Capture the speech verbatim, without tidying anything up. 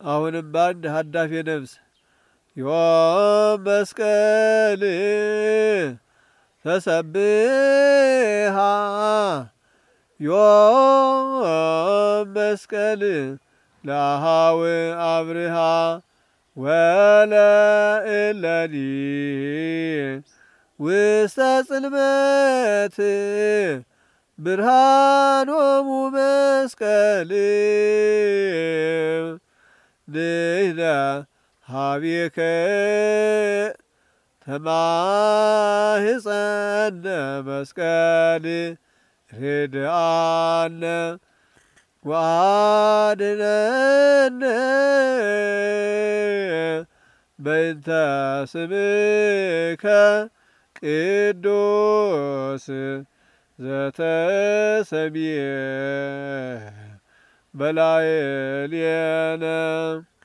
አሁንም በአንድ ሀዳፌ ነፍስ ዮም መስቀል ተሰብሃ ዮም መስቀል ለአሃው አብርሃ ወለእለኒ ውስተ ጽልመት ብርሃኖሙ መስቀል ንሕነ ሀቤከ ተማህፀነ መስቀል ርድአነ ወአድኅነነ በእንተ ስምከ ቅዱስ ዘተሰምየ በላዕሌነ